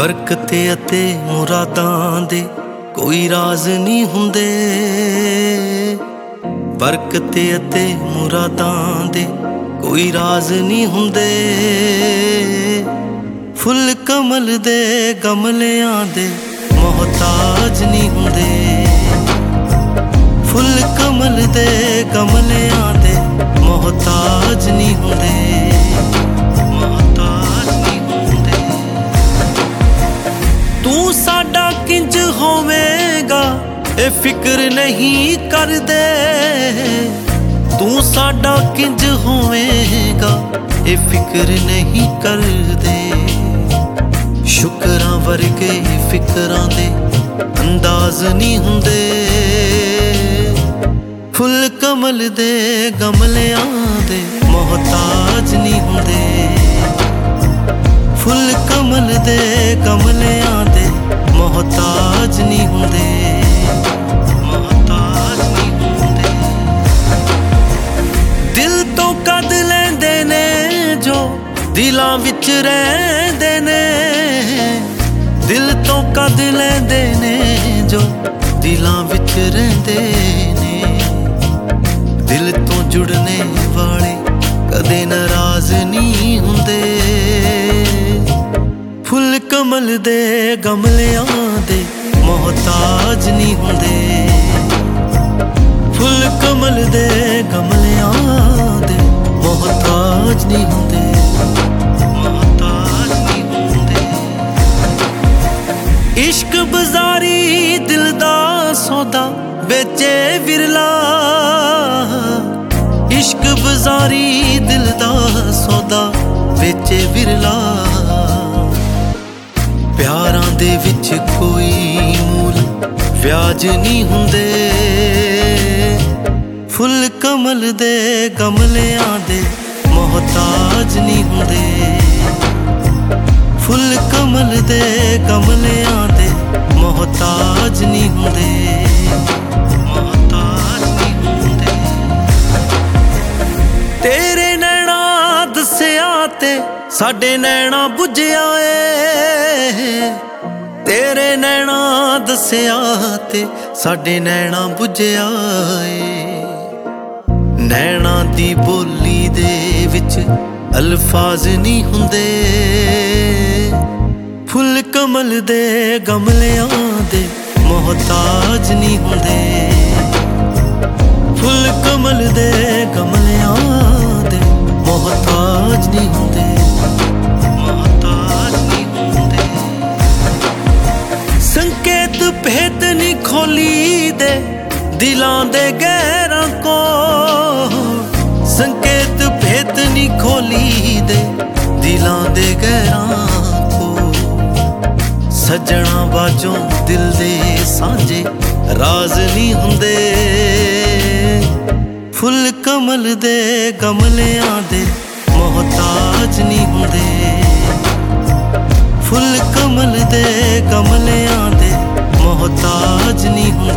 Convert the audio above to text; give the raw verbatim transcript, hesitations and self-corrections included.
बरकत अते मुरादां दे कोई राज नहीं हुंदे। बरकत अते मुरादां दे कोई राज नहीं हुंदे। फुल कमल दे गमलियां दे मोहताज नहीं हुंदे। फुल कमल दे गमलियां दे मोहताज नहीं हुंदे। तू साडा किंज होवेगा ए फिक्र नहीं कर दे। तू साडा किंज होवेगा ए फिक्र नहीं कर दे। शुकरां वर्गे फिकरां दे अंदाज नहीं हुंदे। फुल कमल दे गमलियां दे मोहताज नहीं हुंदे। फुल कमल दे गमलियां दे मोहताज नहीं हुंदे। मोहताज नहीं हुंदे। दिल तो कद लैंदे ने जो दिलां विच रहिंदे ने। दिल तो कद लैंदे ने जो दिलां विच रहिंदे ने। दिल तो जुड़ने वाले कदे नाराज नहीं हुंदे। फुल कमल दे गमलियां दे मोहताज नहीं हुंदे। फुल कमल दे गमलियां दे मोहताज नहीं हुंदे। मोहताज नहीं हुंदे। इश्क बाजारी दिल दा सौदा बेचे विरला। इश्क बाजारी दिल दा सौदा बेचे विरला। प्यारां दे विच कोई मूल व्याज नहीं हुंदे। फुल कमल दे गमलियां दे मोहताज नहीं हुंदे। फुल कमल दे गमलियां दे मोहताज नहीं हुंदे। मोहताज नहीं हुंदे। तेरे नैना दस्सिया ते साडे नैना बुझिया ए। तेरे नैना दस्सिया ते साडे नैना बुझिया ए। नैना दी बोली दे विच अल्फाज नहीं हुंदे। फुल कमल दे गमलियां दे मोहताज नहीं हुंदे। फुल कमल दे गमलियां दे मोहताज नहीं हुंदे। मोहताज नहीं हुंदे। संकेत भेद नहीं खोली दे दिलां दे गैरां को। संकेत भेद नहीं खोली दे दिलां दे गैरां को। सजना बाजों दिल दे सांझे राज नहीं हुंदे। फुल कमल दे गमलियां दे मोहताज नहीं हुंदे। फुल कमल दे गमलियां दे मोहताज नहीं हुंदे।